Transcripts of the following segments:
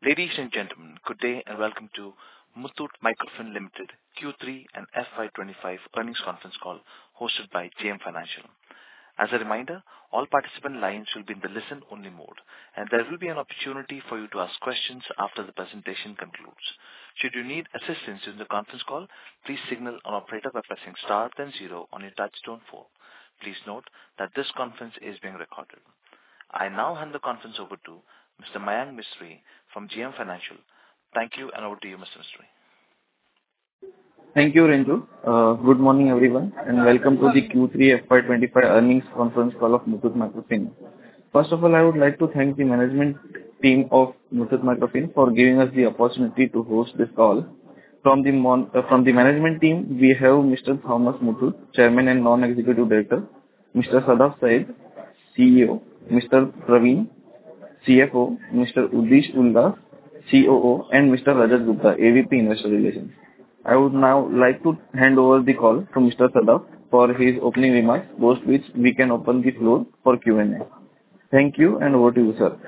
Ladies and gentlemen, good day and welcome to Muthoot Microfinance Limited Q3 and FY25 earnings conference call hosted by JM Financial. As a reminder, all participant lines will be in the listen-only mode, and there will be an opportunity for you to ask questions after the presentation concludes. Should you need assistance in the conference call, please signal an operator by pressing star then zero on your touch-tone phone. Please note that this conference is being recorded. I now hand the conference over to Mr. Mayank Mistry from JM Financial. Thank you, and over to you, Mr. Mistry. Thank you, Renju. Good morning, everyone, and welcome to the Q3 FY25 earnings conference call of Muthoot Microfinance. First of all, I would like to thank the management team of Muthoot Microfinance for giving us the opportunity to host this call. From the management team, we have Mr. Thomas Muthoot, Chairman and Non-Executive Director, Mr. Sadaf Said, CEO, Mr. Praveen, CFO, Mr. Udish Ullas, COO, and Mr. Rajat Gupta, AVP Investor Relations. I would now like to hand over the call to Mr. Sadaf for his opening remarks, post which we can open the floor for Q&A. Thank you, and over to you, sir.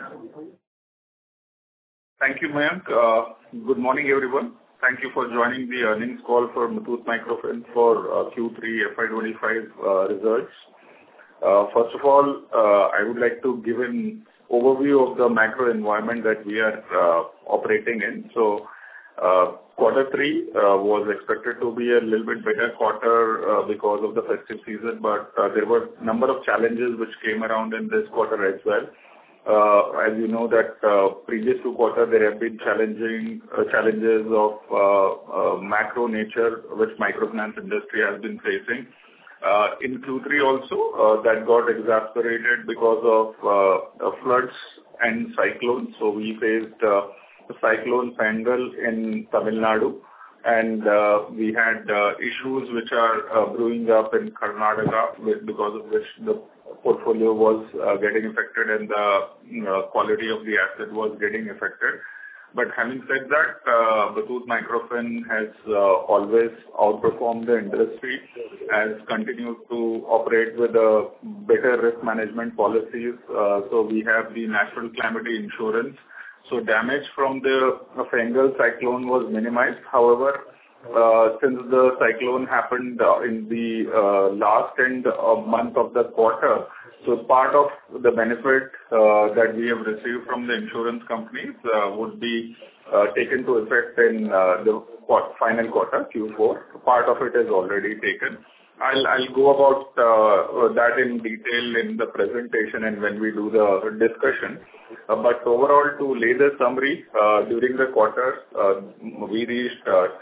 Thank you, Mayank. Good morning, everyone. Thank you for joining the earnings call for Muthoot Microfinance for Q3 FY25 results. First of all, I would like to give an overview of the macro environment that we are operating in. So, Quarter 3 was expected to be a little bit better quarter because of the festive season, but there were a number of challenges which came around in this quarter as well. As you know, that previous 2 quarters there have been challenges of macro nature which microfinance industry has been facing. In Q3 also, that got exacerbated because of floods and cyclones. So we faced cyclone Pengal in Tamil Nadu, and we had issues which are brewing up in Karnataka, because of which the portfolio was getting affected and the quality of the asset was getting affected. But having said that, Muthoot Microfinance has always outperformed the industry, has continued to operate with a better risk management policies. So we have the natural calamity insurance. So damage from the Pengal cyclone was minimized. However, since the cyclone happened in the last month of the quarter, so part of the benefit that we have received from the insurance companies would be taken to effect in the final quarter, Q4. Part of it is already taken. I'll go about that in detail in the presentation and when we do the discussion. But overall, to lay the summary, during the quarter, we reached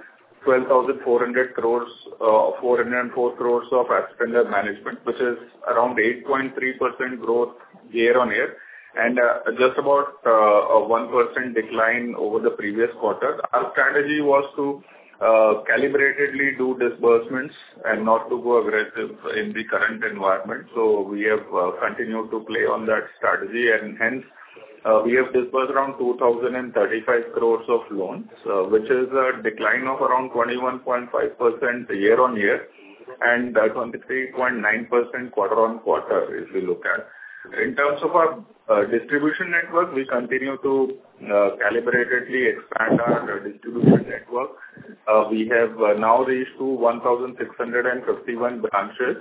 12,400 crores, 404 crores of asset under management, which is around 8.3% growth year on year, and just about a 1% decline over the previous quarter. Our strategy was to calibratedly do disbursements and not to go aggressive in the current environment. So we have continued to play on that strategy, and hence we have disbursed around 2,035 crores of loans, which is a decline of around 21.5% year on year and 23.9% quarter on quarter, if you look at. In terms of our distribution network, we continue to calibratedly expand our distribution network. We have now reached to 1,651 branches.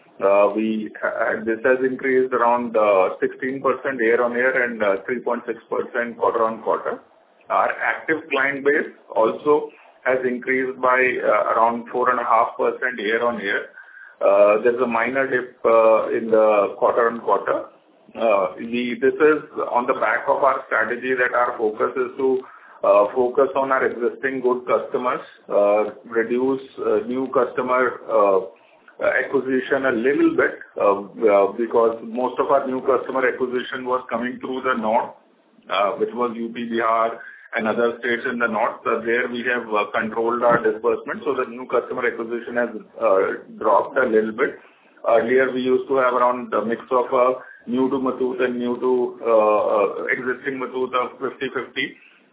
This has increased around 16% year on year and 3.6% quarter on quarter. Our active client base also has increased by around 4.5% year on year. There's a minor dip in the quarter on quarter. This is on the back of our strategy that our focus is to focus on our existing good customers, reduce new customer acquisition a little bit, because most of our new customer acquisition was coming through the north, which was UP, Bihar, and other states in the north. There we have controlled our disbursement, so the new customer acquisition has dropped a little bit. Earlier, we used to have around a mix of new to Muthoot and new to existing Muthoot of 50-50.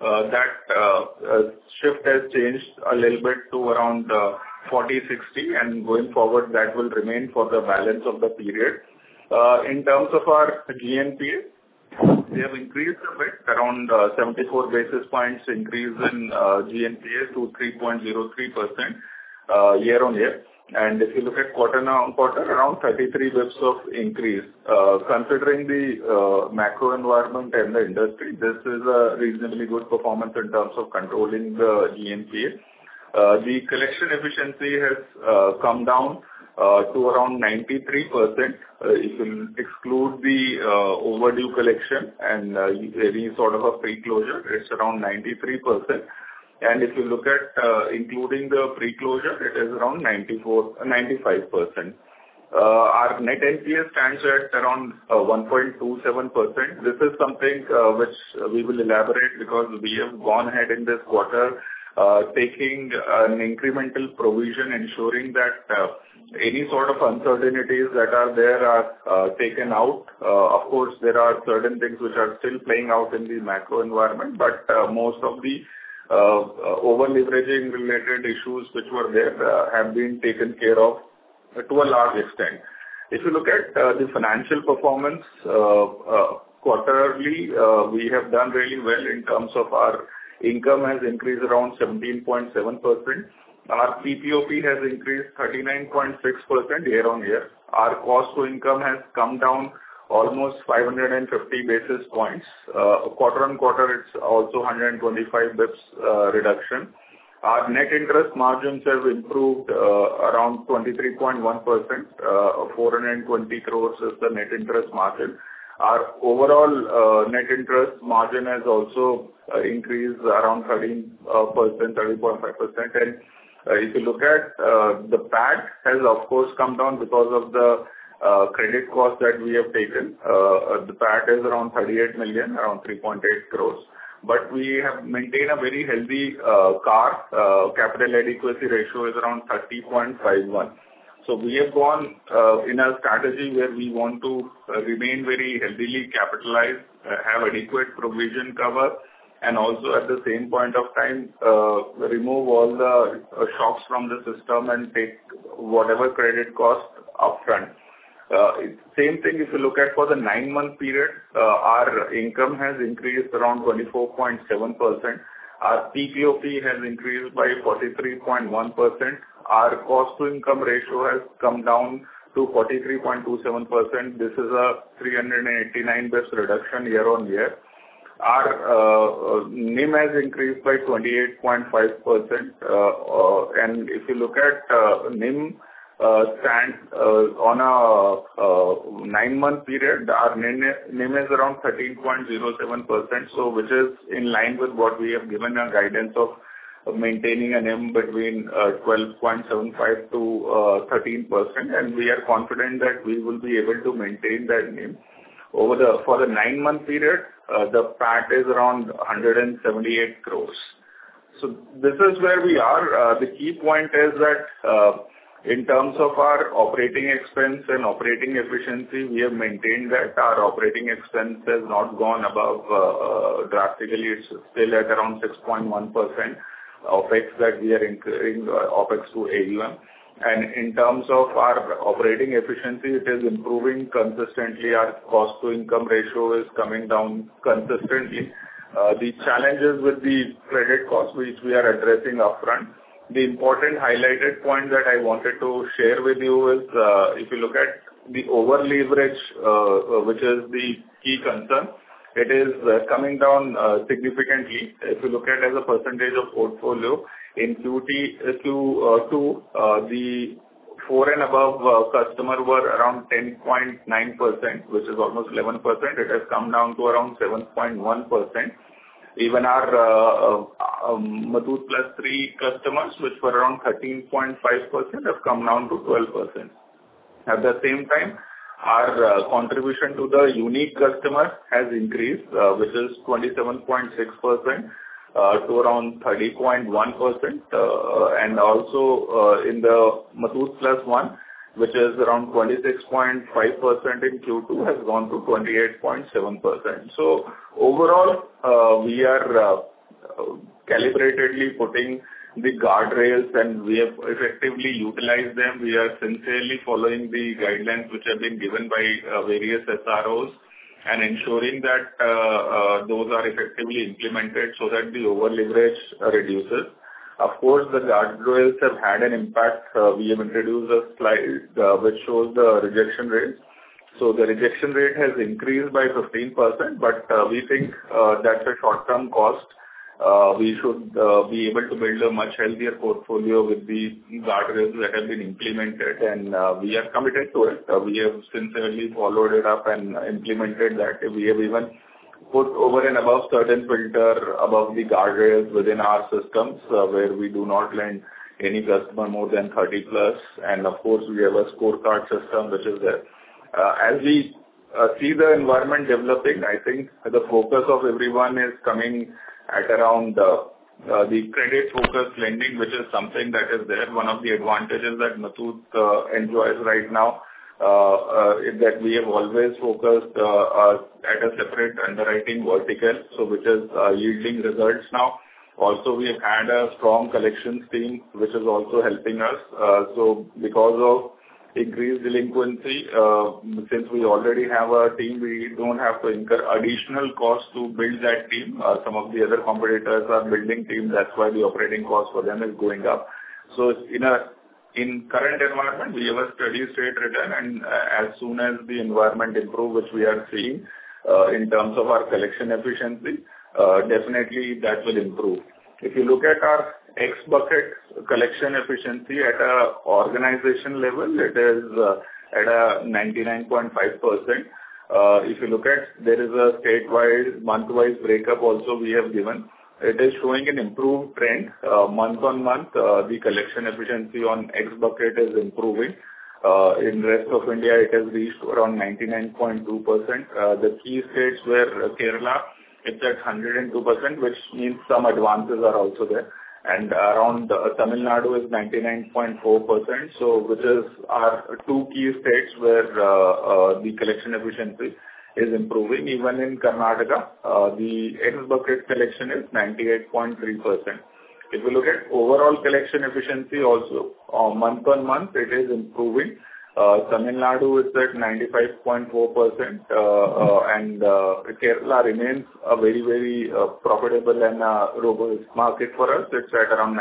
That shift has changed a little bit to around 40-60, and going forward, that will remain for the balance of the period. In terms of our GNPA, they have increased a bit, around 74 basis points increase in GNPA to 3.03% year-on-year. And if you look at quarter-on-quarter, around 33 basis points of increase. Considering the macro environment and the industry, this is a reasonably good performance in terms of controlling the GNPA. The collection efficiency has come down to around 93%. If you exclude the overdue collection and any sort of a pre-closure, it's around 93%. And if you look at including the pre-closure, it is around 95%. Our net NPA stands at around 1.27%. This is something which we will elaborate because we have gone ahead in this quarter taking an incremental provision, ensuring that any sort of uncertainties that are there are taken out. Of course, there are certain things which are still playing out in the macro environment, but most of the over-leveraging related issues which were there have been taken care of to a large extent. If you look at the financial performance quarterly, we have done really well in terms of our income has increased around 17.7%. Our PPOP has increased 39.6% year-on-year. Our cost to income has come down almost 550 basis points. Quarter-on-quarter, it's also 125 basis reduction. Our net interest margins have improved around 23.1%. 420 crores is the net interest margin. Our overall net interest margin has also increased around 13.5%. And if you look at the PAT has of course come down because of the credit cost that we have taken. The PAT is around 38 million, around 3.8 crores. But we have maintained a very healthy CAR, capital adequacy ratio is around 30.51. So we have gone in a strategy where we want to remain very healthily capitalized, have adequate provision cover, and also at the same point of time remove all the shocks from the system and take whatever credit cost upfront. Same thing if you look at for the 9-month period, our income has increased around 24.7%. Our PPOP has increased by 43.1%. Our cost to income ratio has come down to 43.27%. This is a 389 basis reduction year-on-year. Our NIM has increased by 28.5%. And if you look at NIM stands on a 9-month period, our NIM is around 13.07%, so which is in line with what we have given a guidance of maintaining a NIM between 12.75 to 13%, and we are confident that we will be able to maintain that NIM. For the 9-month period, the PAT is around 178 crores. So this is where we are. The key point is that in terms of our operating expense and operating efficiency, we have maintained that our operating expense has not gone above drastically. It's still at around 6.1% OpEx that we are incurring, OpEx to AUM. And in terms of our operating efficiency, it is improving consistently. Our cost to income ratio is coming down consistently. The challenges with the credit cost, which we are addressing upfront. The important highlighted point that I wanted to share with you is, if you look at the over leverage, which is the key concern, it is coming down significantly. If you look at as a percentage of portfolio, in Q2, the 4 and above customer were around 10.9%, which is almost 11%. It has come down to around 7.1%. Even our Muthoot Plus 3 customers, which were around 13.5%, have come down to 12%. At the same time, our contribution to the unique customer has increased, which is 27.6% to around 30.1%. And also in the Muthoot Plus 1, which is around 26.5% in Q2, has gone to 28.7%. So overall, we are calibratedly putting the guardrails, and we have effectively utilized them. We are sincerely following the guidelines which have been given by various SROs, and ensuring that those are effectively implemented so that the over-leverage reduces. Of course, the guardrails have had an impact. We have introduced a slide which shows the rejection rate. So the rejection rate has increased by 15%, but we think that's a short-term cost. We should be able to build a much healthier portfolio with the guardrails that have been implemented, and we are committed to it. We have sincerely followed it up and implemented that. We have even put over and above certain filter above the guardrails within our systems, where we do not lend any customer more than 30+. And of course, we have a scorecard system which is there. As we see the environment developing, I think the focus of everyone is coming at around the credit-focused lending, which is something that is there. One of the advantages that Muthoot enjoys right now is that we have always focused at a separate underwriting vertical, so which is yielding results now. Also, we have had a strong collections team, which is also helping us. So because of increased delinquency, since we already have a team, we don't have to incur additional costs to build that team. Some of the other competitors are building teams. That's why the operating cost for them is going up. So in current environment, we have a steady state return, and as soon as the environment improve, which we are seeing in terms of our collection efficiency, definitely that will improve. If you look at our X-bucket collection efficiency at a organization level, it is at a 99.5%. If you look at, there is a state-wise, month-wise breakup also we have given. It is showing an improved trend. Month on month, the collection efficiency on X-bucket is improving. In rest of India, it has reached around 99.2%. The key states were Kerala, it's at 102%, which means some advances are also there. And around Tamil Nadu is 99.4%, so which is our two key states where the collection efficiency is improving. Even in Karnataka, the X-bucket collection is 98.3%. If you look at overall collection efficiency also, month on month, it is improving. Tamil Nadu is at 95.4%, and Kerala remains a very, very profitable and robust market for us. It's at around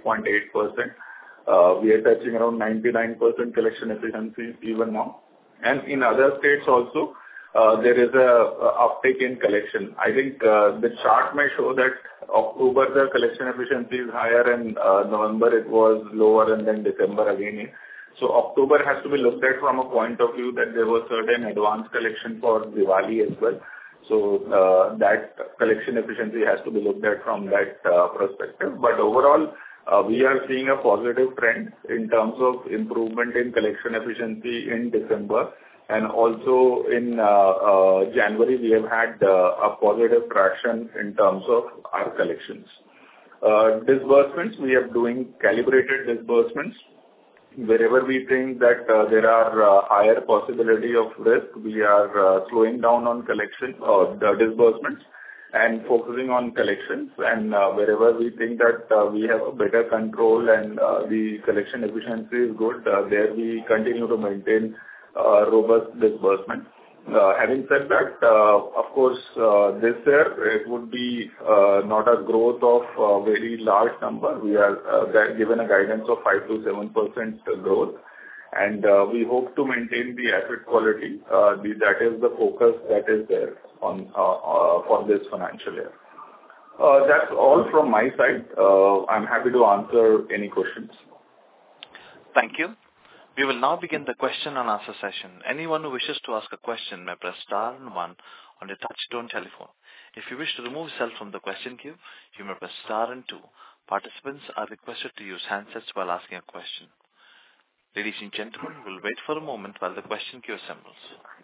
98.8%. We are touching around 99% collection efficiency even now. And in other states also, there is a uptick in collection. I think the chart may show that October the collection efficiency is higher, and November it was lower, and then December again. So October has to be looked at from a point of view that there was certain advanced collection for Diwali as well. So that collection efficiency has to be looked at from that perspective. But overall, we are seeing a positive trend in terms of improvement in collection efficiency in December. And also in January, we have had a positive traction in terms of our collections. Disbursements, we are doing calibrated disbursements. Wherever we think that there are higher possibility of risk, we are slowing down on collection or the disbursements and focusing on collections. And wherever we think that we have a better control and the collection efficiency is good, there we continue to maintain robust disbursement. Having said that, of course, this year it would be not a growth of a very large number. We are given a guidance of 5 to 7% growth, and we hope to maintain the asset quality. That is the focus that is there on for this financial year. That's all from my side. I'm happy to answer any questions. Thank you. We will now begin the question and answer session. Anyone who wishes to ask a question may press star and one on your touch-tone telephone. If you wish to remove yourself from the question queue, you may press star and two. Participants are requested to use handsets while asking a question. Ladies and gentlemen, we'll wait for a moment while the question queue assembles.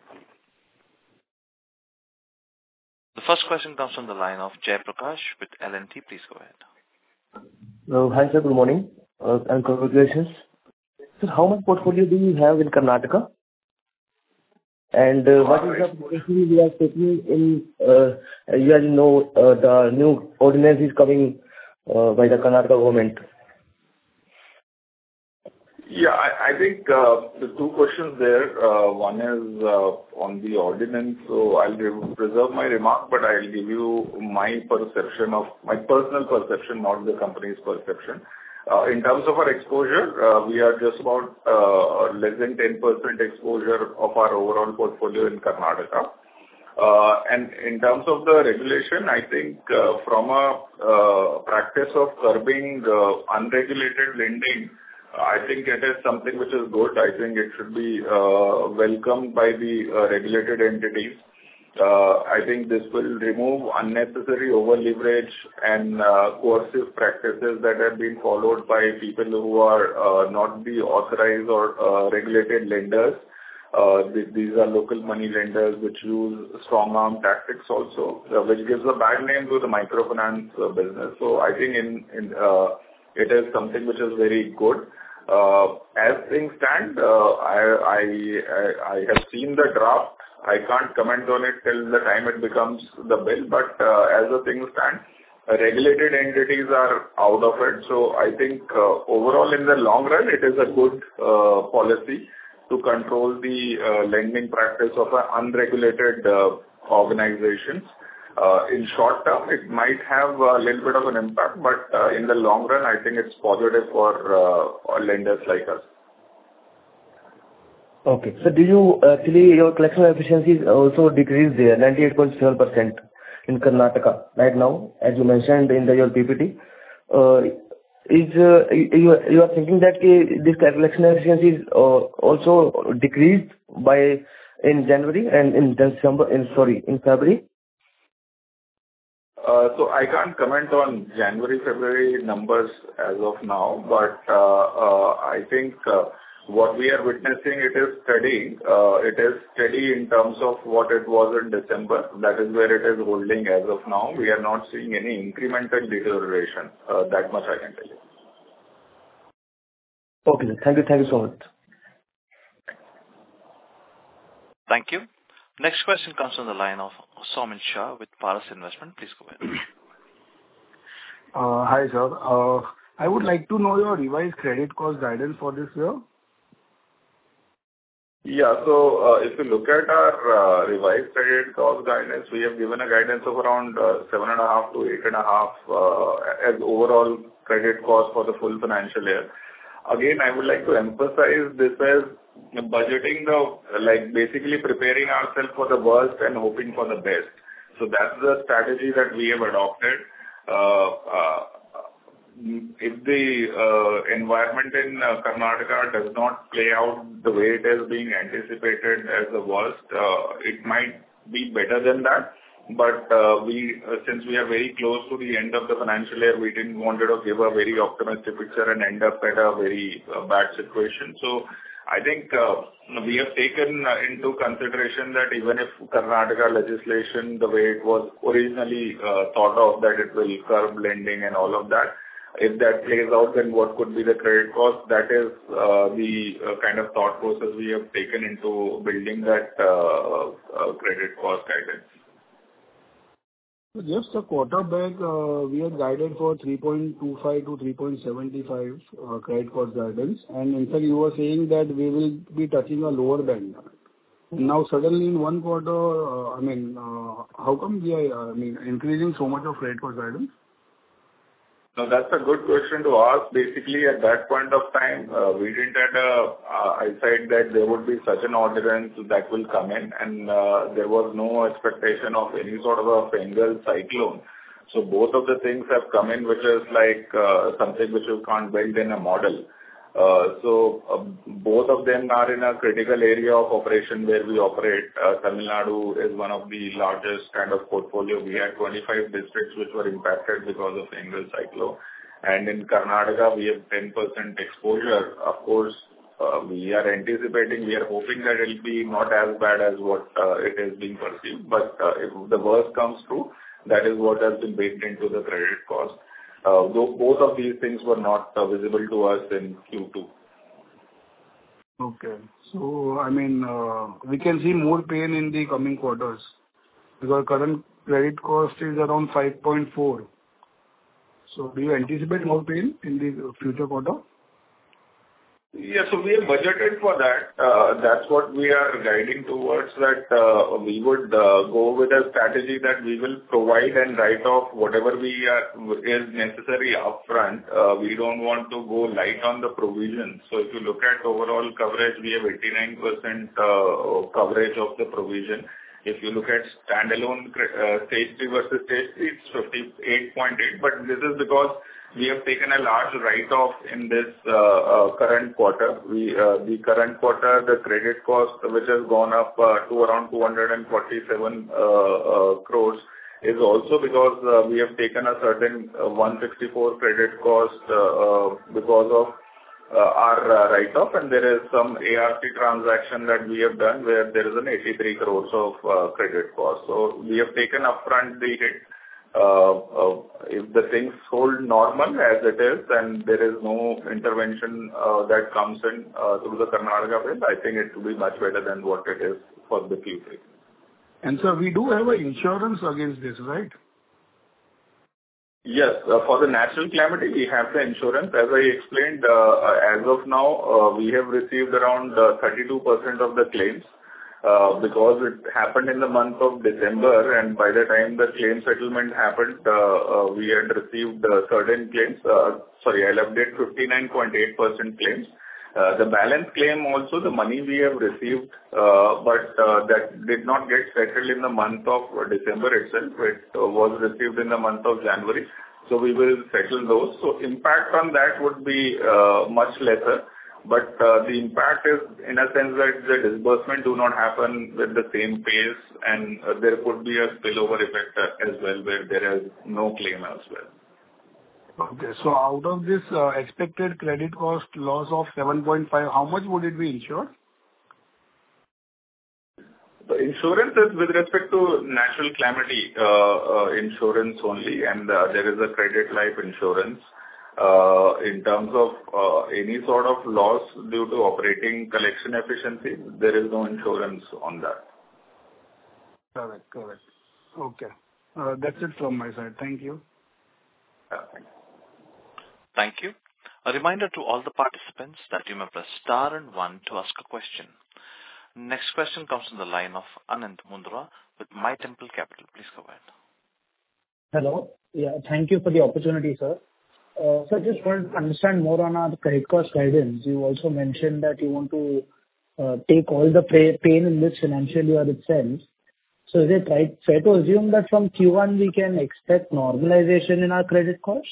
The first question comes from the line of Jay Prakash with L&T. Please go ahead. Hi sir, good morning and congratulations. So how much portfolio do you have in Karnataka? And what is the policy we are taking in, you know, the new ordinance is coming by the Karnataka government? Yeah, I think the two questions there. One is on the ordinance, so I'll reserve my remark, but I'll give you my personal perception, not the company's perception. In terms of our exposure, we are just about less than 10% exposure of our overall portfolio in Karnataka. And in terms of the regulation, I think from a practice of curbing unregulated lending, I think it is something which is good. I think it should be welcomed by the regulated entities. I think this will remove unnecessary over-leverage and coercive practices that have been followed by people who are not the authorized or regulated lenders. These are local money lenders which use strong arm tactics also, which gives a bad name to the microfinance business. So I think it is something which is very good. As things stand, I have seen the draft. I can't comment on it till the time it becomes the bill, but as the things stand, regulated entities are out of it. So I think overall in the long run, it is a good policy to control the lending practice of unregulated organizations. In short term, it might have a little bit of an impact, but in the long run, I think it's positive for lenders like us. Okay. So do you actually, your collection efficiencies also decreased there, 98.7% in Karnataka right now, as you mentioned in your PPT. You are thinking that this collection efficiencies also decreased in January and in February? So I can't comment on January, February numbers as of now, but I think what we are witnessing, it is steady. It is steady in terms of what it was in December. That is where it is holding as of now. We are not seeing any incremental deterioration. That much I can tell you. Okay. Thank you. Thank you so much. Thank you. Next question comes from the line of Somin Shah with Paras Investment. Please go ahead. Hi, sir. I would like to know your revised credit cost guidance for this year. Yeah. So if you look at our revised credit cost guidance, we have given a guidance of around 7.5 to 8.5 as overall credit cost for the full financial year. Again, I would like to emphasize this as budgeting basically preparing ourselves for the worst and hoping for the best. So that's the strategy that we have adopted. If the environment in Karnataka does not play out the way it is being anticipated as the worst, it might be better than that. But since we are very close to the end of the financial year, we didn't want to give a very optimistic picture and end up at a very bad situation. So I think we have taken into consideration that even if Karnataka legislation, the way it was originally thought of, that it will curb lending and all of that, if that plays out, then what could be the credit cost? That is the kind of thought process we have taken into building that credit cost guidance. Just a quarter back, we had guided for 3.25 to 3.75 credit cost guidance. And in fact, you were saying that we will be touching a lower band. Now, suddenly in one quarter, how come we are increasing so much of credit cost guidance? No, that's a good question to ask. Basically, at that point of time, we didn't have eyesight that there would be such an ordinance that will come in, and there was no expectation of any sort of a Bengal cyclone. So both of the things have come in, which is like something which you can't build in a model. So both of them are in a critical area of operation where we operate. Tamil Nadu is one of the largest kind of portfolio. We had 25 districts which were impacted because of Bengal cyclone. And in Karnataka, we have 10% exposure. Of course, we are anticipating, we are hoping that it will be not as bad as what it is being perceived. But if the worst comes through, that is what has been baked into the credit cost. Both of these things were not visible to us in Q2. Okay. So, we can see more pain in the coming quarters because current credit cost is around 5.4. So, do you anticipate more pain in the future quarter? Yeah. So we have budgeted for that. That's what we are guiding towards, that we would go with a strategy that we will provide and write off whatever is necessary upfront. We don't want to go light on the provision. So if you look at overall coverage, we have 89% coverage of the provision. If you look at standalone stage 3 versus stage 3, it's 58.8. But this is because we have taken a large write-off in this current quarter. The current quarter, the credit cost, which has gone up to around 247 crores, is also because we have taken a certain 164 credit cost because of our write-off, and there is some ARC transaction that we have done where there is an 83 crores of credit cost. So we have taken upfront the hit. If the things hold normal as it is, and there is no intervention that comes in through the Karnataka bill, I think it will be much better than what it is for the Q3. And sir, we do have an insurance against this, right? Yes. For the natural calamity, we have the insurance. As I explained, as of now, we have received around 32% of the claims. Because it happened in the month of December, and by the time the claim settlement happened, we had received certain claims. Sorry, I'll update 59.8% claims. The balance claim also, the money we have received, but that did not get settled in the month of December itself. It was received in the month of January. So we will settle those. So impact on that would be much lesser. But the impact is in a sense that the disbursement do not happen with the same pace, and there could be a spillover effect as well, where there is no claim as well. Okay. So out of this expected credit cost loss of 7.5, how much would it be insured? The insurance is with respect to natural calamity insurance only, and there is a credit life insurance. In terms of any sort of loss due to operating collection efficiency, there is no insurance on that. Correct. Okay. That's it from my side. Thank you. Thank you. Thank you. A reminder to all the participants that you may press star and 1 to ask a question. Next question comes from the line of Anant Mundra with My Temple Capital. Please go ahead. Hello. Yeah, thank you for the opportunity, sir. So I just wanted to understand more on our credit cost guidance. You also mentioned that you want to take all the pain in this financial year itself. So is it fair to assume that from Q1 we can expect normalization in our credit costs?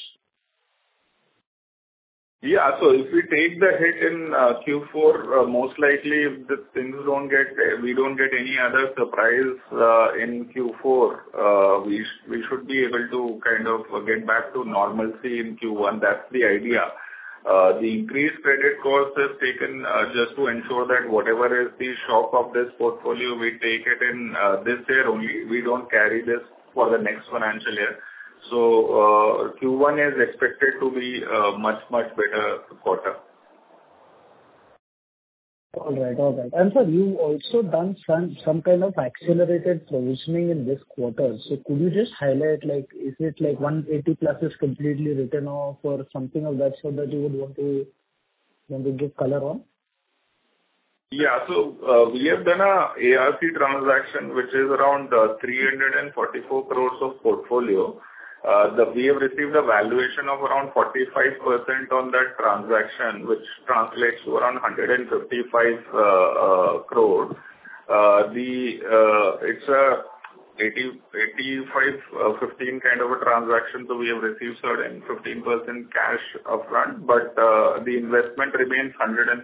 Yeah. So if we take the hit in Q4, most likely if the things we don't get any other surprise in Q4, we should be able to kind of get back to normalcy in Q1. That's the idea. The increased credit cost is taken just to ensure that whatever is the shock of this portfolio, we take it in this year only. We don't carry this for the next financial year. So Q1 is expected to be a much better quarter. All right. And sir, you also done some kind of accelerated provisioning in this quarter. So could you just highlight, is it 180 plus is completely written off or something of that sort that you would want to give color on? Yeah. So we have done a ARC transaction, which is around 344 crores of portfolio. We have received a valuation of around 45% on that transaction, which translates to around 155 crores. It's a 85-15 kind of a transaction, so we have received certain 15% cash upfront, but the investment remains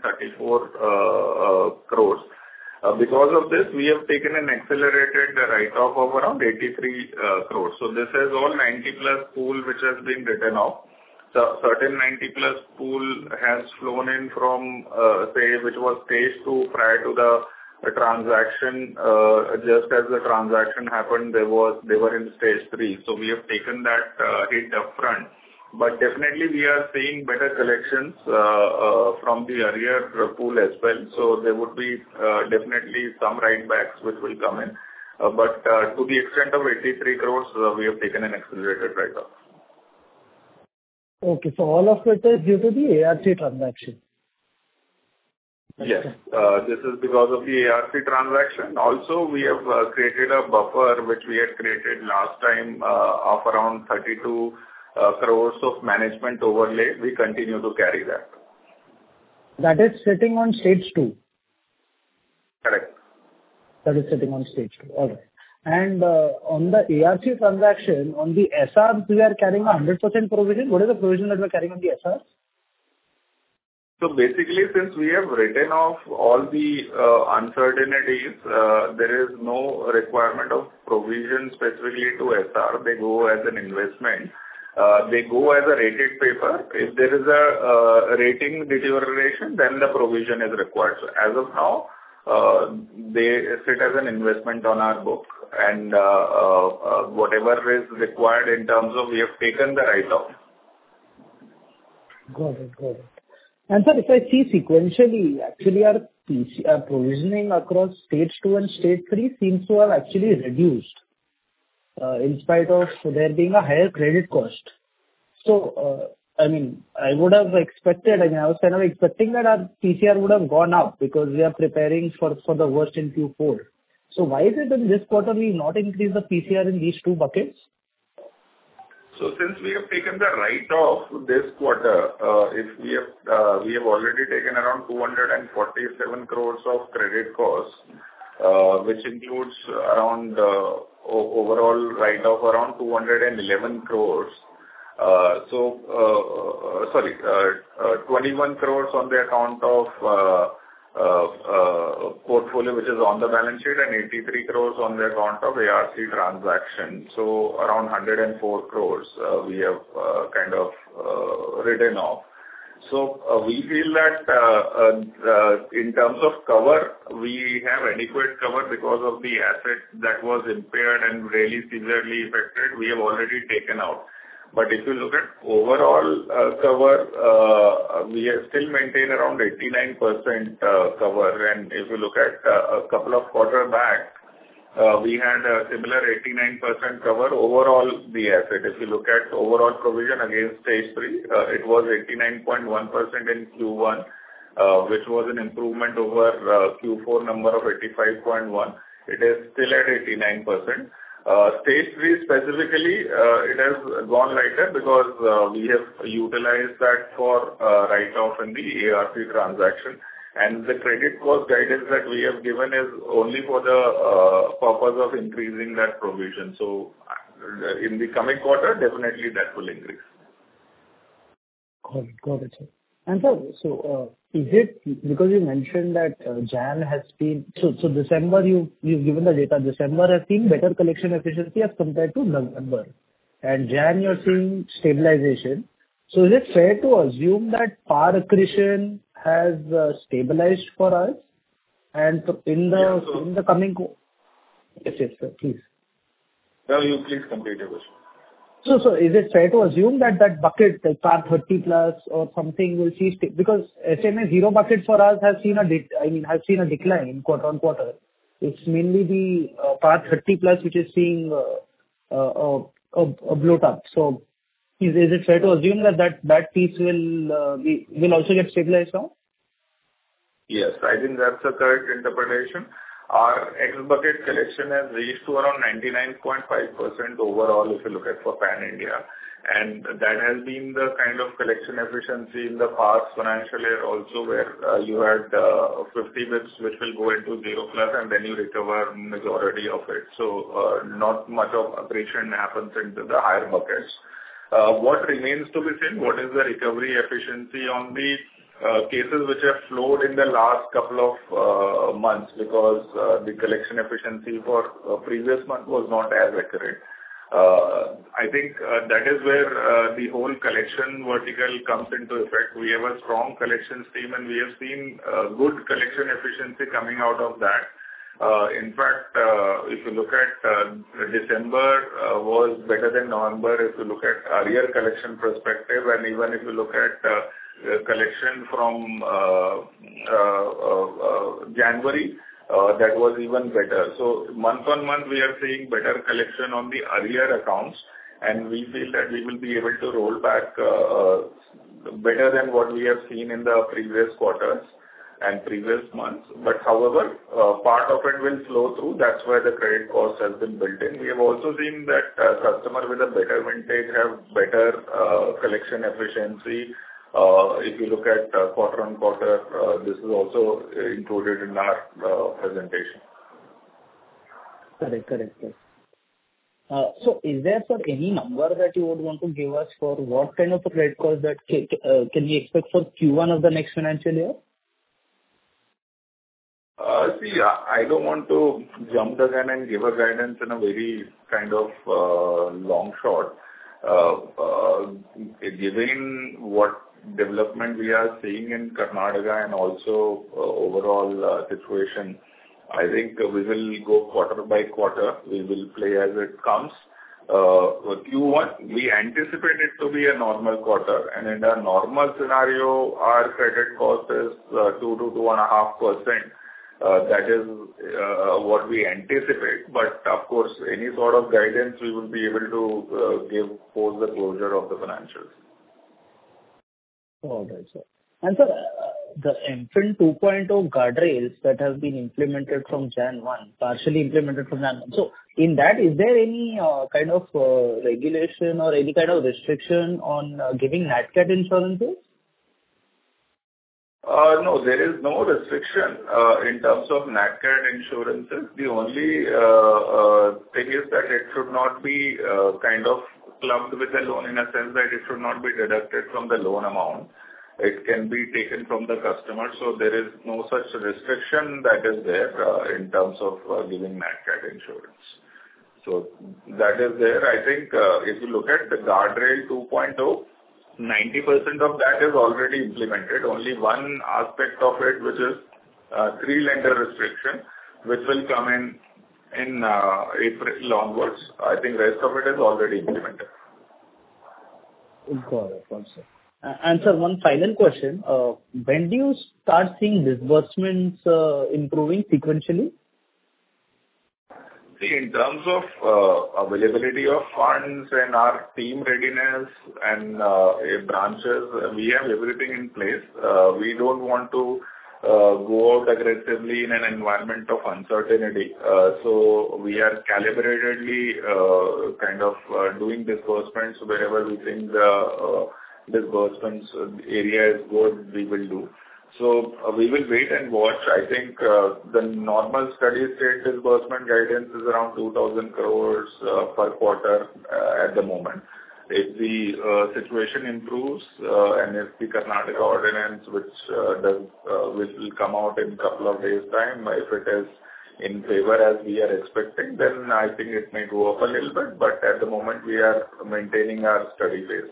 134 crores. Because of this, we have taken an accelerated write-off of around 83 crores. So this is all 90-plus pool which has been written off. So certain 90-plus pool has flown in from, which was stage 2 prior to the transaction. Just as the transaction happened, they were in stage 3. So we have taken that hit upfront. But definitely we are seeing better collections from the earlier pool as well. So there would be definitely some write-backs which will come in. But to the extent of 83 crores, we have taken an accelerated write-off. Okay. So all of it is due to the ARC transaction? Yes. This is because of the ARC transaction. Also, we have created a buffer, which we had created last time, of around 32 crores of management overlay. We continue to carry that. That is sitting on stage 2? Correct. That is sitting on stage 2. All right. And on the ARC transaction, on the SRs, we are carrying a 100% provision. What is the provision that we're carrying on the SRs? So basically, since we have written off all the uncertainties, there is no requirement of provision specifically to SR. They go as an investment. They go as a rated paper. If there is a rating deterioration, then the provision is required. So as of now, they sit as an investment on our book, and whatever is required in terms of, we have taken the write-off. Got it. Got it. And sir, if I see sequentially, actually our provisioning across stage 2 and stage 3 seems to have actually reduced, in spite of there being a higher credit cost. So, I would have expected, I was kind of expecting that our PCR would have gone up because we are preparing for the worst in Q4. So why is it in this quarter we not increase the PCR in these two buckets? So since we have taken the write-off this quarter, if we have already taken around 247 crores of credit costs, which includes around overall write-off around 211 crores. 21 crores on the account of portfolio which is on the balance sheet, and 83 crores on the account of ARC transaction. So around 104 crores we have kind of written off. So we feel that in terms of cover, we have adequate cover because of the asset that was impaired and really severely affected. We have already taken out. But if you look at overall cover, we have still maintained around 89% cover. And if you look at a couple of quarters back, we had a similar 89% cover overall the asset. If you look at overall provision against stage 3, it was 89.1% in Q1, which was an improvement over Q4 number of 85.1. It is still at 89%. Stage 3 specifically, it has gone lighter because we have utilized that for write-off in the ARC transaction. And the credit cost guidance that we have given is only for the purpose of increasing that provision. So in the coming quarter, definitely that will increase. Got it, sir. And sir, so is it because you mentioned that Jan has been so December you've given the data. December has seen better collection efficiency as compared to November, and Jan you're seeing stabilization. So is it fair to assume that PAR accretion has stabilized for us, and in the coming yes sir, please. No, you please complete your question. So is it fair to assume that bucket, like PAR 30 plus or something, will see because SMA 0 bucket for us has seen a decline quarter on quarter. It's mainly the PAR 30 plus which is seeing a bloat up. So is it fair to assume that piece will also get stabilized now? Yes, I think that's the correct interpretation. Our X-bucket collection has reached to around 99.5% overall, if you look at for Pan-India. And that has been the kind of collection efficiency in the past financial year also, where you had 50 bits which will go into 0 plus, and then you recover majority of it. So not much of accretion happens into the higher buckets. What remains to be seen, what is the recovery efficiency on the cases which have flowed in the last couple of months, because the collection efficiency for previous month was not as accurate. I think that is where the whole collection vertical comes into effect. We have a strong collections team, and we have seen good collection efficiency coming out of that. In fact, if you look at December was better than November, if you look at arrear collection perspective, and even if you look at collection from January, that was even better. So month on month, we are seeing better collection on the arrear accounts, and we feel that we will be able to roll back better than what we have seen in the previous quarters. and previous months. But however, part of it will flow through. That's why the credit cost has been built in. We have also seen that customer with a better vintage have better collection efficiency. If you look at quarter-on-quarter, this is also included in our presentation. Correct. So is there, sir, any number that you would want to give us for what kind of a credit cost that can we expect for Q1 of the next financial year? See, I don't want to jump the gun and give a guidance in a very kind of long shot. Given what development we are seeing in Karnataka and also overall situation, I think we will go quarter by quarter. We will play as it comes. Q1, we anticipate it to be a normal quarter, and in a normal scenario, our credit cost is 2 to 2.5%. That is what we anticipate. But of course, any sort of guidance we will be able to give post the closure of the financials. All right, sir. And sir, the MFIN 2.0 guardrails that have been implemented from Jan 1, partially implemented from Jan 1. So in that, is there any kind of regulation or any kind of restriction on giving NatCat insurances? No, there is no restriction in terms of NatCat insurances. The only thing is that it should not be kind of clubbed with the loan, in a sense that it should not be deducted from the loan amount. It can be taken from the customer. So there is no such restriction that is there in terms of giving NatCat insurance. So that is there. I think if you look at the Guardrail 2.0, 90% of that is already implemented. Only one aspect of it, which is 3-lender restriction, which will come in April onwards. I think rest of it is already implemented. Got it, sir. And sir, one final question. When do you start seeing disbursements improving sequentially? See, in terms of availability of funds and our team readiness and branches, we have everything in place. We don't want to go out aggressively in an environment of uncertainty. So we are calibratedly kind of doing disbursements wherever we think the disbursements area is good, we will do. So we will wait and watch. I think the normal steady state disbursement guidance is around 2,000 crores per quarter at the moment. If the situation improves and if the Karnataka ordinance, which will come out in a couple of days' time, if it is in favor as we are expecting, then I think it may go up a little bit. But at the moment, we are maintaining our steady pace.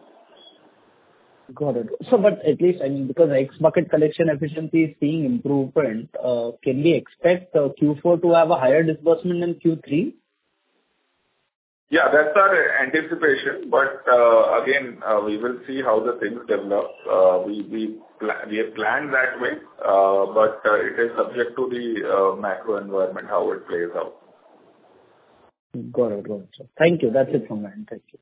Got it. So, but at least, I mean, because X-bucket collection efficiency is seeing improvement, can we expect Q4 to have a higher disbursement than Q3? Yeah, that's our anticipation. But again, we will see how the things develop. We have planned that way, but it is subject to the macro environment, how it plays out. Got it, sir. Thank you. That's it from my end. Thank you.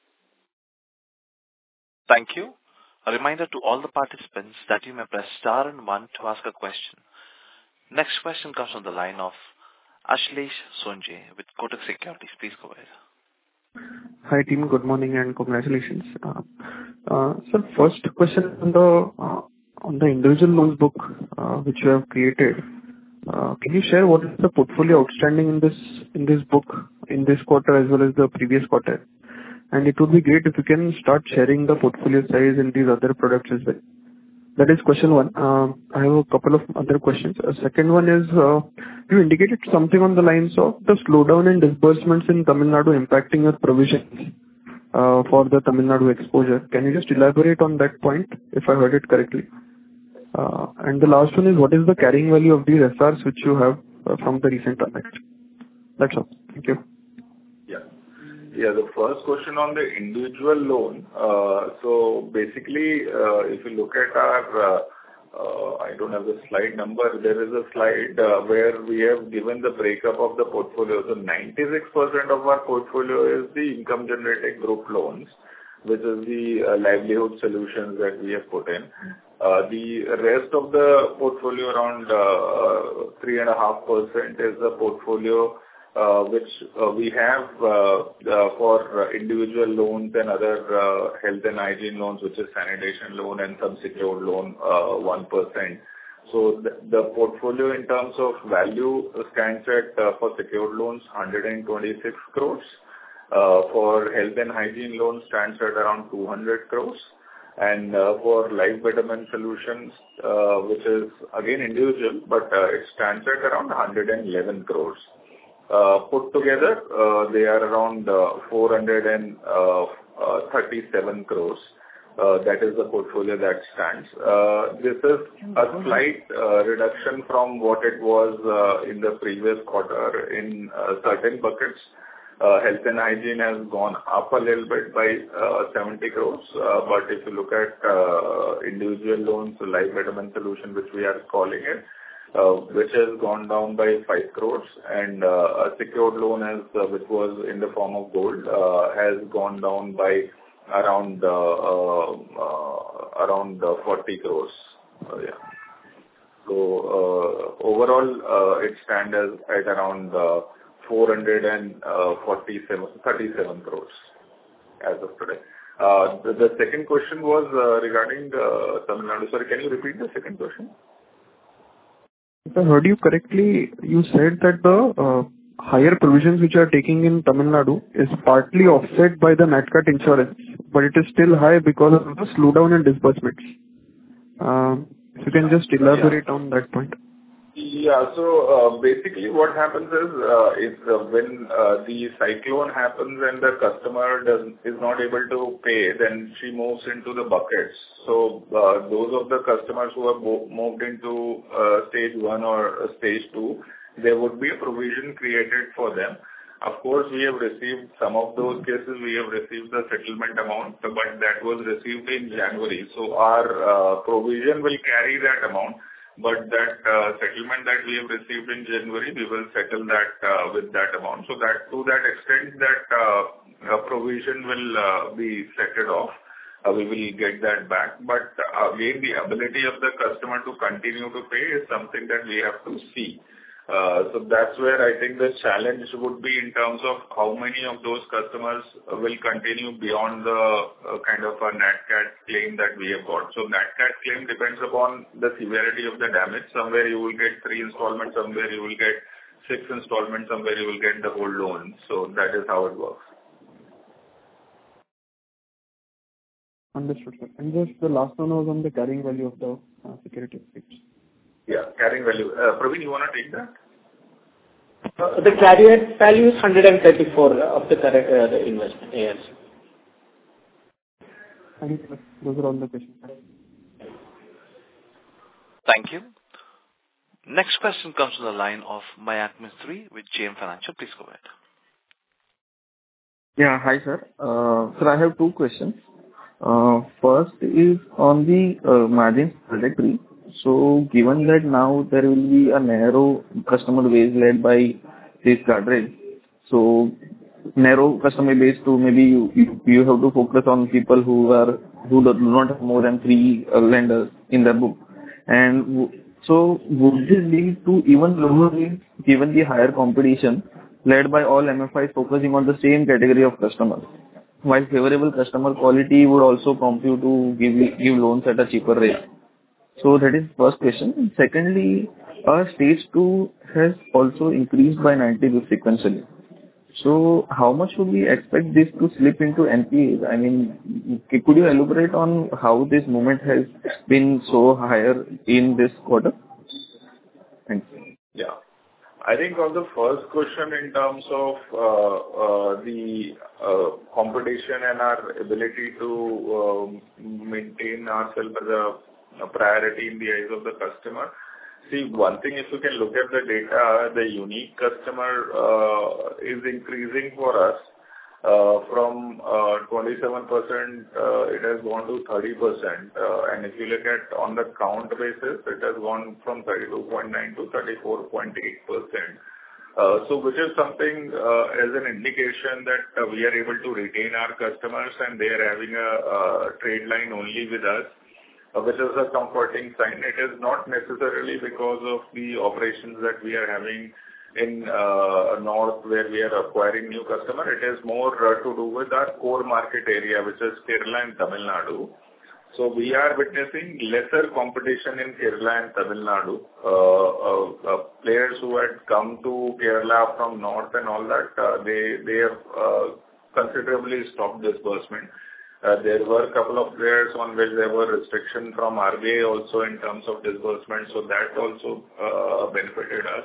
Thank you. A reminder to all the participants that you may press star and 1 to ask a question. Next question comes from the line of Ashlesh Sonje with Kotak Securities. Please go ahead. Hi, team. Good morning and congratulations. So first question on the individual loans book which you have created. Can you share what is the portfolio outstanding in this book in this quarter as well as the previous quarter? And it would be great if you can start sharing the portfolio size in these other products as well. That is question one. I have a couple of other questions. Second one is, you indicated something on the lines of the slowdown in disbursements in Tamil Nadu impacting your provisions for the Tamil Nadu exposure. Can you just elaborate on that point, if I heard it correctly? And the last one is, what is the carrying value of these SRs which you have from the recent transaction? That's all. Thank you. Yeah, the first question on the individual loan. So basically, if you look at our, I don't have the slide number, there is a slide where we have given the breakup of the portfolio. So 96% of our portfolio is the income generating group loans. which is the livelihood solutions that we have put in. The rest of the portfolio, around 3.5%, is the portfolio which we have for individual loans and other health and hygiene loans, which is sanitation loan and some secured loan, 1%. So the portfolio in terms of value stands at, for secured loans, 126 crores. For health and hygiene loans stands at around 200 crores. And for life betterment solutions, which is again individual, but it stands at around 111 crores. Put together, they are around 437 crores. That is the portfolio that stands. This is a slight reduction from what it was in the previous quarter in certain buckets. Health and hygiene has gone up a little bit by 70 crores. But if you look at individual loans, so life betterment solution, which we are calling it, which has gone down by 5 crores, and a secured loan, which was in the form of gold, has gone down by around 40 crores. Yeah. So overall, it stands at around 437 crores as of today. The second question was regarding Tamil Nadu. Sorry, can you repeat the second question? If I heard you correctly, you said that the higher provisions which are taking in Tamil Nadu is partly offset by the NatCat insurance, but it is still high because of the slowdown in disbursements. If you can just elaborate on that point. Yeah. So basically what happens is when the cyclone happens and the customer is not able to pay, then she moves into the buckets. So those of the customers who have moved into stage 1 or stage 2, there would be a provision created for them. Of course, we have received some of those cases. We have received the settlement amount, but that was received in January. So our provision will carry that amount. But that settlement that we have received in January, we will settle that with that amount. So that to that extent, that provision will be settled off. We will get that back. But again, the ability of the customer to continue to pay is something that we have to see. So that's where I think the challenge would be in terms of how many of those customers will continue beyond the kind of a NatCat claim that we have got. So NatCat claim depends upon the severity of the damage. Somewhere you will get 3 installments, somewhere you will get 6 installments, somewhere you will get the whole loan. So that is how it works. Understood, sir. And just the last one was on the carrying value of the security assets. Yeah, carrying value. Praveen, you want to take that? The carrying value is 134 of the current investment. Yes. Thank you, sir. Those are all the questions. Thank you. Next question comes from the line of Mayank Mistry with JM Financial. Please go ahead. Yeah, hi, sir. Sir, I have 2 questions. First is on the margin trajectory. So given that now there will be a narrow customer base led by this guardrail, so narrow customer base to maybe you have to focus on people who do not have more than 3 lenders in their book. And so would this lead to even lower rates given the higher competition led by all MFIs focusing on the same category of customers, while favorable customer quality would also prompt you to give loans at a cheaper rate? So that is first question. Secondly, our stage 2 has also increased by 90 basis sequentially. So how much would we expect this to slip into NPAs? I mean, could you elaborate on how this movement has been so higher in this quarter? Thanks. Yeah. I think on the first question in terms of the competition and our ability to maintain ourselves as a priority in the eyes of the customer. See, one thing, if you can look at the data, the unique customer is increasing for us from 27%, it has gone to 30%. And if you look at on the count basis, it has gone from 32.9 to 34.8%. Which is something as an indication that we are able to retain our customers and they are having a trade line only with us, which is a comforting sign. It is not necessarily because of the operations that we are having in north, where we are acquiring new customer. It is more to do with our core market area, which is Kerala and Tamil Nadu. We are witnessing lesser competition in Kerala and Tamil Nadu. Players who had come to Kerala from north and all that, they have considerably stopped disbursement. There were a couple of players on which there were restriction from RBI also in terms of disbursement, so that also benefited us.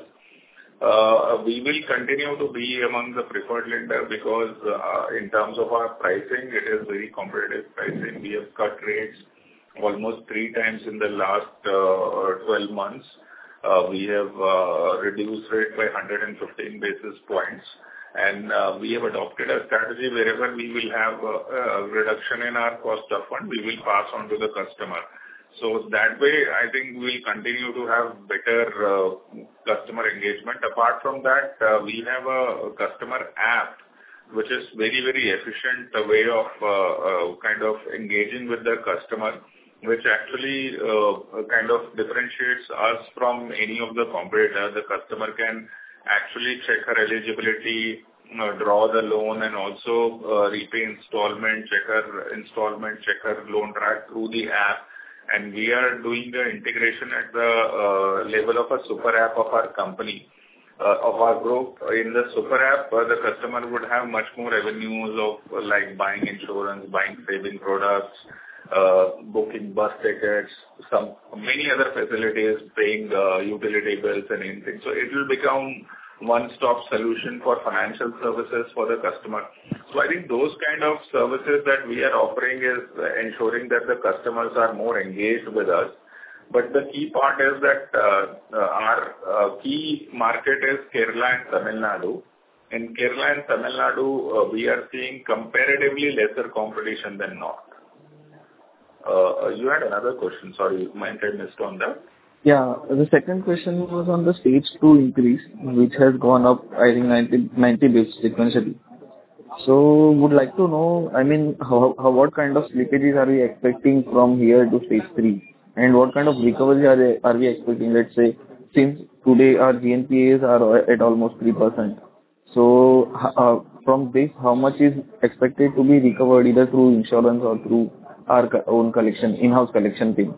We will continue to be among the preferred lender because in terms of our pricing, it is very competitive pricing. We have cut rates almost 3 times in the last 12 months. We have reduced rate by 115 basis points. And we have adopted a strategy wherever we will have a reduction in our cost of fund, we will pass on to the customer. So that way, I think we'll continue to have better customer engagement. Apart from that, we have a customer app, which is very, very efficient way of kind of engaging with the customer, which actually kind of differentiates us from any of the competitors. The customer can actually check her eligibility, draw the loan, and also repay installment, check her loan track through the app. And we are doing the integration at the level of a super app of our company, of our group. In the super app, the customer would have much more avenues of like buying insurance, buying saving products, booking bus tickets, many other facilities, paying utility bills and anything. So it will become one-stop solution for financial services for the customer. So I think those kind of services that we are offering is ensuring that the customers are more engaged with us. But the key part is that our key market is Kerala and Tamil Nadu. In Kerala and Tamil Nadu, we are seeing comparatively lesser competition than north. You had another question. Sorry, mind I missed on that. Yeah. The second question was on the stage 2 increase, which has gone up, I think 90 basis sequentially. So would like to know, I mean, what kind of slippages are we expecting from here to stage 3? And what kind of recovery are we expecting? Let's say, since today our GNPAs are at almost 3%. So from this, how much is expected to be recovered either through insurance or through our own collection, in-house collection team?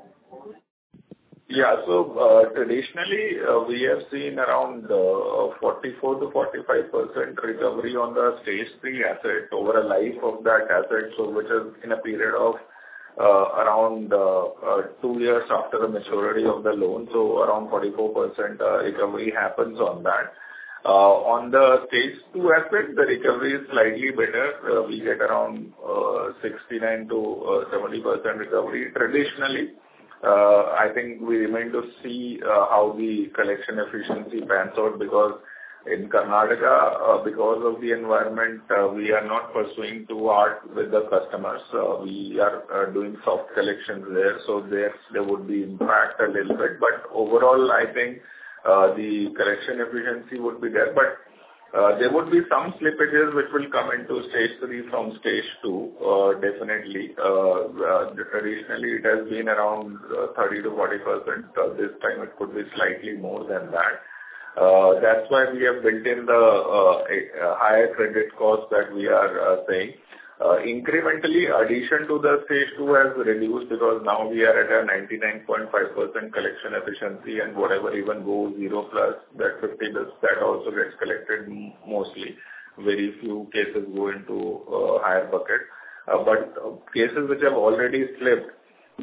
Yeah. So traditionally, we have seen around 44 to 45% recovery on the stage 3 asset over a life of that asset, so which is in a period of around 2 years after the maturity of the loan. So around 44% recovery happens on that. On the stage 2 asset, the recovery is slightly better. We get around 69 to 70% recovery traditionally. I think we remain to see how the collection efficiency pans out, because in Karnataka, because of the environment, we are not pursuing too hard with the customers. We are doing soft collections there, so there would be impact a little bit. But overall, I think the collection efficiency would be there. But there would be some slippages which will come into stage 3 from stage 2, definitely. Traditionally, it has been around 30 to 40%. This time it could be slightly more than that. That's why we have built in the higher credit cost that we are saying. Incrementally, addition to the stage 2 has reduced because now we are at a 99.5% collection efficiency, and whatever even goes 0 plus, that 50 bits, that also gets collected mostly. Very few cases go into higher bucket. But cases which have already slipped,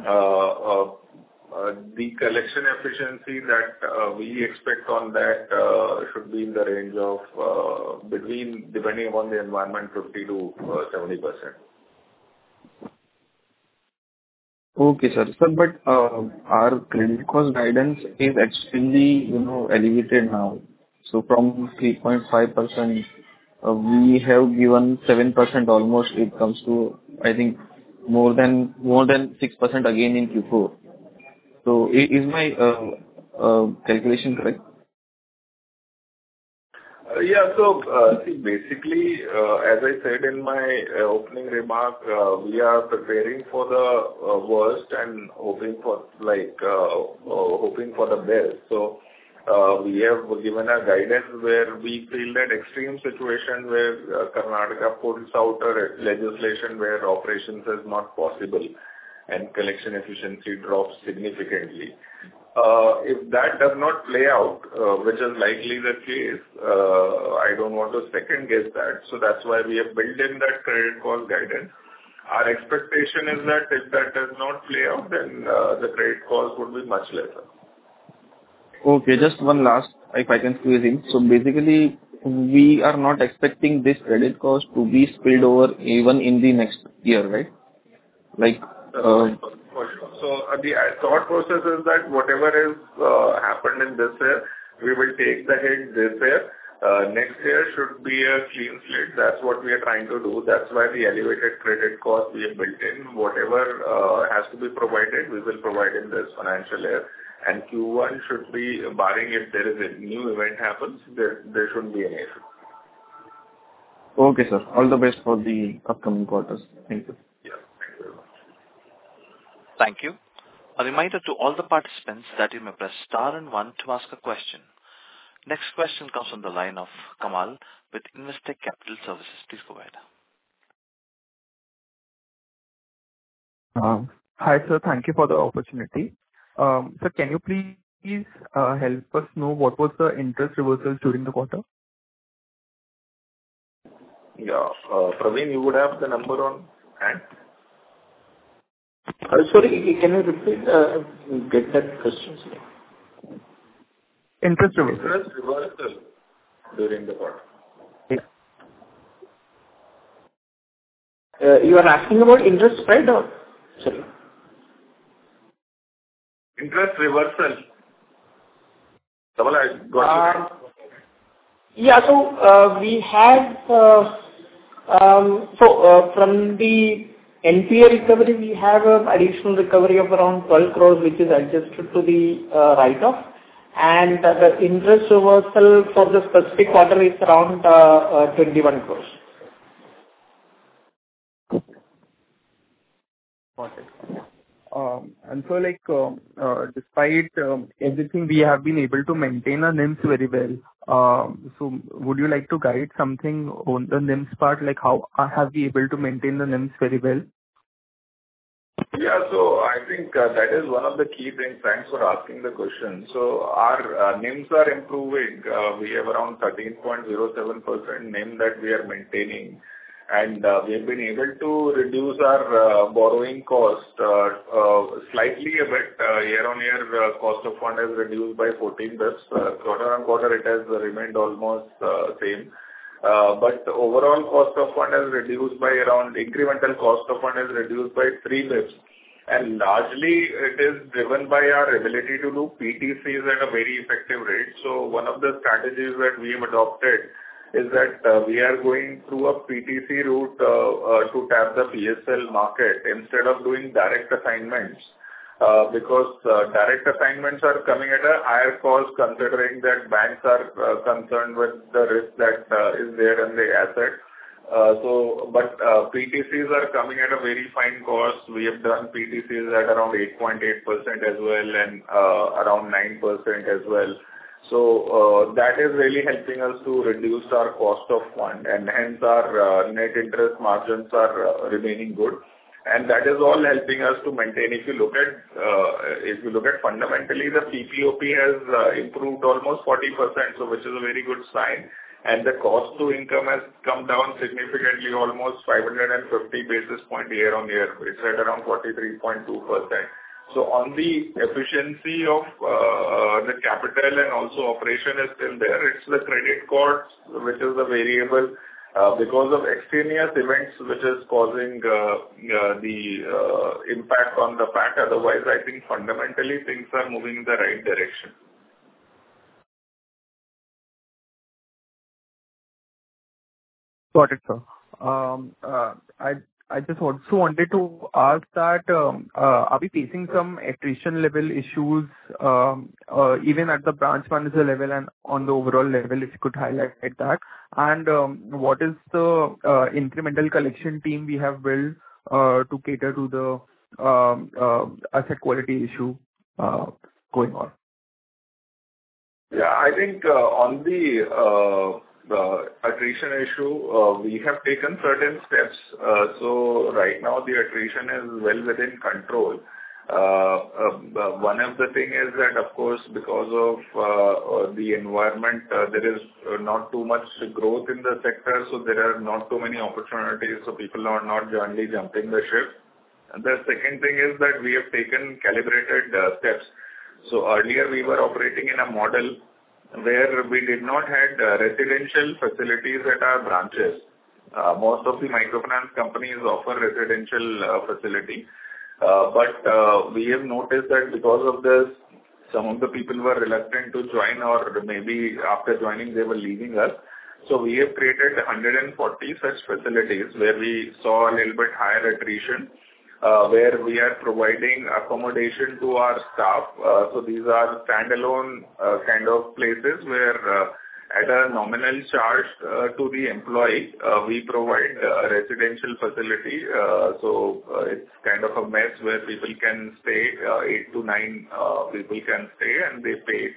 the collection efficiency that we expect on that should be in the range of between, depending upon the environment, 50 to 70%. Okay, sir. Sir, but our credit cost guidance is extremely, elevated now. So from 3.5%, we have given 7% almost. It comes to, I think, more than 6% again in Q4. So is my calculation correct? Yeah. So, see, basically, as I said in my opening remark, we are preparing for the worst and hoping for the best. So, we have given a guidance where we feel that extreme situation where Karnataka pulls out a legislation where operations is not possible and collection efficiency drops significantly. If that does not play out, which is likely the case, I don't want to second guess that. So that's why we have built in that credit cost guidance. Our expectation is that if that does not play out, then the credit cost would be much lesser. Okay, just one last, if I can squeeze in. So basically, we are not expecting this credit cost to be spilled over even in the next year, right? Like, For sure. So the thought process is that whatever is happened in this year, we will take the hit this year. Next year should be a clean slate. That's what we are trying to do. That's why the elevated credit cost we have built in. Whatever has to be provided, we will provide in this financial year. And Q1 should be, barring if there is a new event happens, there shouldn't be any issue. okay, sir. All the best for the upcoming quarters. Thank you. Yeah. Thank you very much. Thank you. A reminder to all the participants that you may press star and one to ask a question. Next question comes from the line of Kamal with Investec Capital Services. Please go ahead. Hi, sir. Thank you for the opportunity. Sir, can you please help us know what was the interest reversals during the quarter? Yeah. Praveen, you would have the number on hand? Sorry, can you repeat, get that question, sir? Interest reversal. Interest reversal during the quarter. You are asking about interest spread or? Sorry. Interest reversal. Dhaval, I got you right. Yeah. So, we had, from the NPA recovery, we have an additional recovery of around 12 crores, which is adjusted to the write-off. And the interest reversal for the specific quarter is around 21 crores. Got it. And so, like, despite everything, we have been able to maintain our NIMs very well. So would you like to guide something on the NIMs part? Like, how have we able to maintain the NIMs very well? Yeah. So I think that is one of the key things. Thanks for asking the question. So our NIMs are improving. We have around 13.07% NIM that we are maintaining. And we have been able to reduce our borrowing cost slightly a bit. Year-on-year, cost of fund has reduced by 14 basis points. Quarter-on-quarter, it has remained almost same. But overall cost of fund has reduced by around, incremental cost of fund has reduced by 3 basis points. And largely, it is driven by our ability to do PTCs at a very effective rate. So one of the strategies that we have adopted is that we are going through a PTC route to tap the PSL market instead of doing direct assignments. Because direct assignments are coming at a higher cost, considering that banks are concerned with the risk that is there in the asset. But PTCs are coming at a very fine cost. We have done PTCs at around 8.8% as well, and around 9% as well. So that is really helping us to reduce our cost of fund, and hence our net interest margins are remaining good. And that is all helping us to maintain. If you look at fundamentally, the PPOP has improved almost 40%, so which is a very good sign. And the cost to income has come down significantly, almost 550 basis point year-on-year. It's at around 43.2%. So on the efficiency of the capital and also operation is still there. It's the credit cost, which is the variable because of extraneous events, which is causing the impact on the PAT. Otherwise, I think fundamentally things are moving in the right direction. Got it, sir. I just also wanted to ask that, are we facing some attrition level issues, even at the branch manager level and on the overall level, if you could highlight that? And, what is the incremental collection team we have built to cater to the asset quality issue going on? Yeah, I think on the attrition issue, we have taken certain steps. So right now the attrition is well within control. One of the thing is that, of course, because of the environment, there is not too much growth in the sector, so there are not too many opportunities, so people are not generally jumping the ship. And the second thing is that we have taken calibrated steps. So earlier we were operating in a model where we did not have residential facilities at our branches. Most of the microfinance companies offer residential facility. But we have noticed that because of this, some of the people were reluctant to join, or maybe after joining they were leaving us. So we have created 140 such facilities where we saw a little bit higher attrition, where we are providing accommodation to our staff. So these are standalone kind of places where at a nominal charge to the employee, we provide a residential facility. So it's kind of a mess where people can stay, 8 to 9 people can stay, and they pay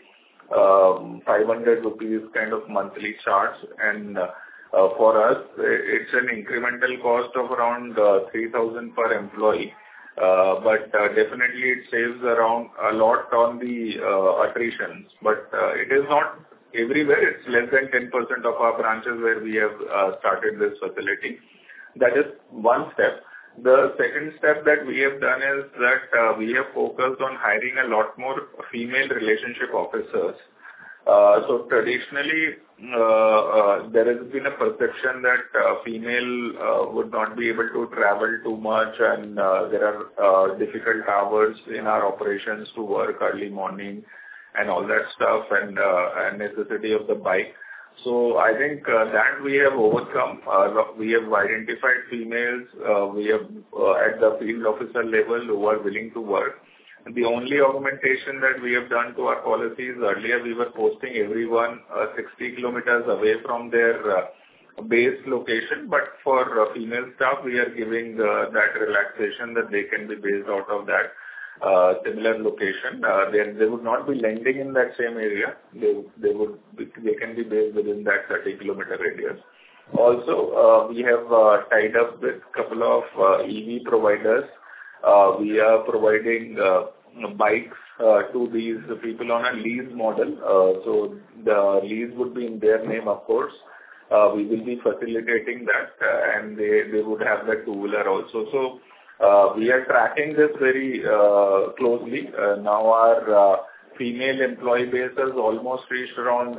500 rupees kind of monthly charge. And for us, it's an incremental cost of around 3,000 per employee. But definitely it saves around a lot on the attritions. But it is not everywhere. It's less than 10% of our branches where we have started this facility. That is one step. The second step that we have done is that we have focused on hiring a lot more female relationship officers. So traditionally, there has been a perception that female would not be able to travel too much, and there are difficult hours in our operations to work early morning and all that stuff, and necessity of the bike. So I think that we have overcome. We have identified females. We have at the field officer level who are willing to work. The only augmentation that we have done to our policies, earlier we were posting everyone 60 kilometers away from their base location, but for female staff we are giving that relaxation that they can be based out of that similar location. They would not be lending in that same area. They can be based within that 30-kilometer radius. Also, we have tied up with a couple of EV providers. We are providing bikes to these people on a lease model. So the lease would be in their name, of course. We will be facilitating that, and they would have the two-wheeler also. So we are tracking this very closely. Now our female employee base has almost reached around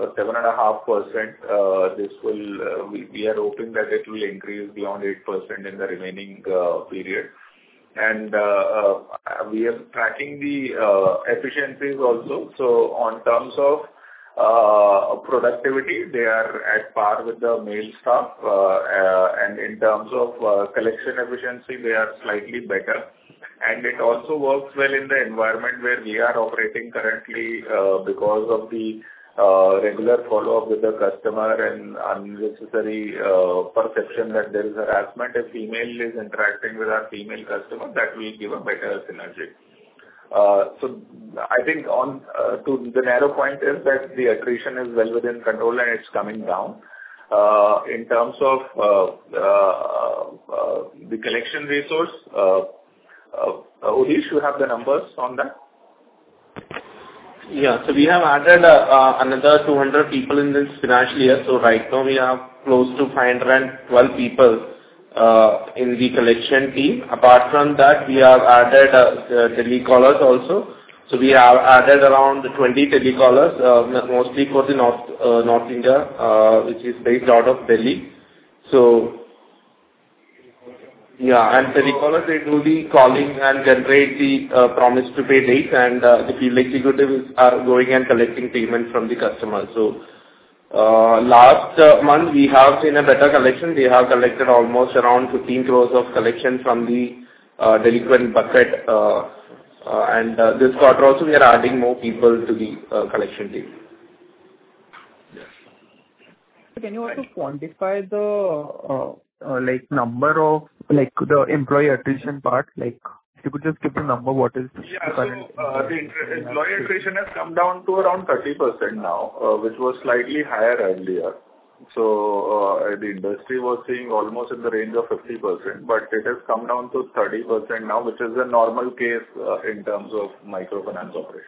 7.5%. This will we are hoping that it will increase beyond 8% in the remaining period. And we are tracking the efficiencies also. So on terms of productivity, they are at par with the male staff, and in terms of collection efficiency, they are slightly better. And it also works well in the environment where we are operating currently, because of the regular follow-up with the customer and unnecessary perception that there is harassment. If female is interacting with our female customer, that will give a better synergy. So I think on to the narrow point is that the attrition is well within control and it's coming down. In terms of the collection resource, Udish, you have the numbers on that? Yeah, so we have added another 200 people in this financial year. So right now we have close to 512 people in the collection team. Apart from that, we have added telecallers also. So we have added around 20 telecallers, mostly for the North India, which is based out of Delhi. So yeah, and telecallers, they do the calling and generate the promise to pay dates, and the field executives are going and collecting payment from the customer. So Last month, we have seen a better collection. We have collected almost around 15 crores of collection from the delinquent bucket. And this quarter also, we are adding more people to the collection team. Can you also quantify the number of the employee attrition part? If you could just give the number, what is the current? The employee attrition has come down to around 30% now, which was slightly higher earlier. So the industry was seeing almost in the range of 50%, but it has come down to 30% now, which is a normal case in terms of microfinance operation.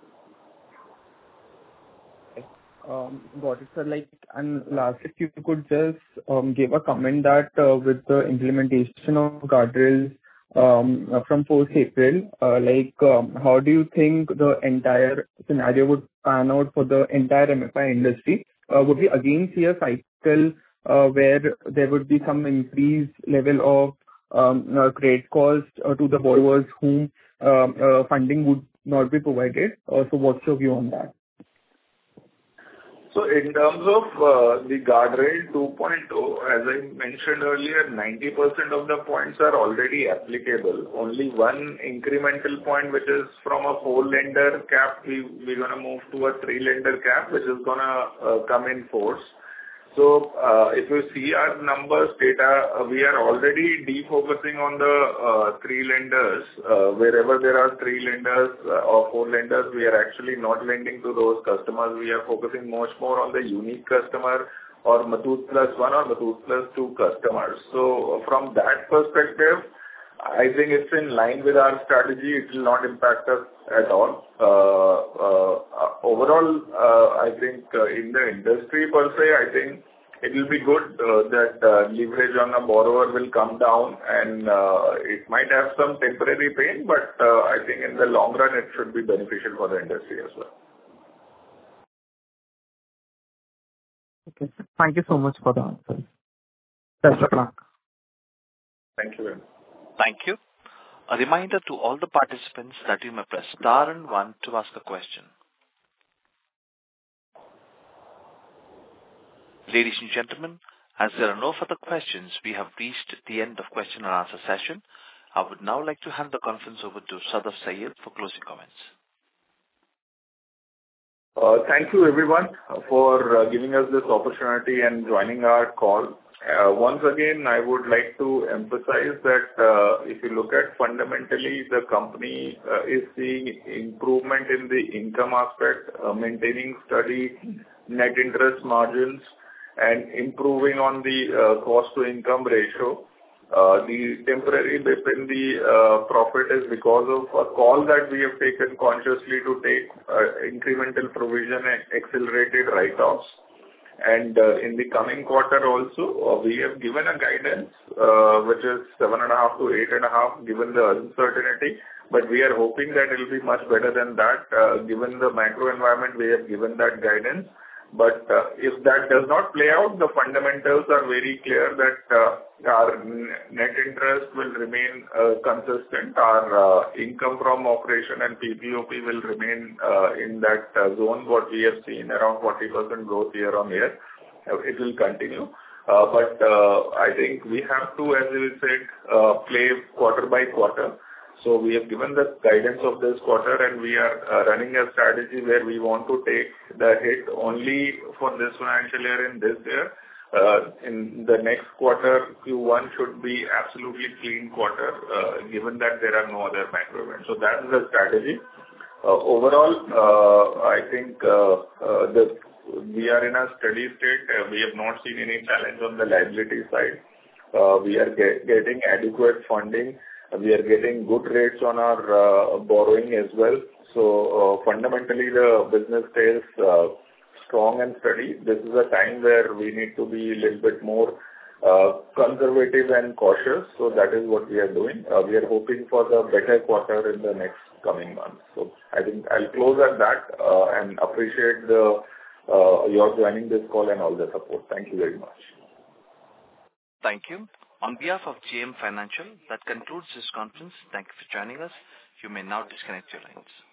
Got it, sir. And lastly, if you could just give a comment that with the implementation of guardrails from 4th April, how do you think the entire scenario would pan out for the entire MFI industry? Would we again see a cycle where there would be some increased level of credit cost to the borrowers whom funding would not be provided? So what's your view on that? So in terms of the guardrail 2.0, as I mentioned earlier, 90% of the points are already applicable. Only one incremental point, which is from a 4-lender cap, we're going to move to a 3-lender cap, which is going to come in force. So if you see our numbers data, we are already defocusing on the 3 lenders. Wherever there are 3 lenders or 4 lenders, we are actually not lending to those customers. We are focusing much more on the unique customer or Muthoot Plus 1 or Muthoot Plus 2 customers. So from that perspective, I think it's in line with our strategy. It will not impact us at all. Overall, I think in the industry per se, I think it will be good that leverage on a borrower will come down, and it might have some temporary pain, but I think in the long run, it should be beneficial for the industry as well. Okay. Thank you so much for the answer. Best of luck. Thank you very much. Thank you. A reminder to all the participants that you may press star and 1 to ask a question. Ladies and gentlemen, as there are no further questions, we have reached the end of question and answer session. I would now like to hand the conference over to Sadaf Syed for closing comments. Thank you, everyone, for giving us this opportunity and joining our call. Once again, I would like to emphasize that if you look at fundamentally, the company is seeing improvement in the income aspect, maintaining steady net interest margins, and improving on the cost-to-income ratio. The temporary dip in the profit is because of a call that we have taken consciously to take incremental provision and accelerated write-offs. And in the coming quarter also, we have given a guidance which is 7.5 to 8.5 given the uncertainty, but we are hoping that it will be much better than that. Given the macro environment, we have given that guidance. But if that does not play out, the fundamentals are very clear that our net interest will remain consistent. Our income from operation and PPOP will remain in that zone, what we have seen, around 40% growth year on year. It will continue. But I think we have to, as we said, play quarter by quarter. So we have given the guidance of this quarter, and we are running a strategy where we want to take the hit only for this financial year and this year. In the next quarter, Q1 should be absolutely clean quarter, given that there are no other macro events. So that is the strategy. Overall, I think we are in a steady state. We have not seen any challenge on the liability side. We are getting adequate funding. We are getting good rates on our borrowing as well. So fundamentally, the business stays strong and steady. This is a time where we need to be a little bit more conservative and cautious. So that is what we are doing. We are hoping for the better quarter in the next coming months. So I think I'll close at that and appreciate your joining this call and all the support. Thank you very much. Thank you. On behalf of JM Financial, that concludes this conference. Thank you for joining us. You may now disconnect your lines.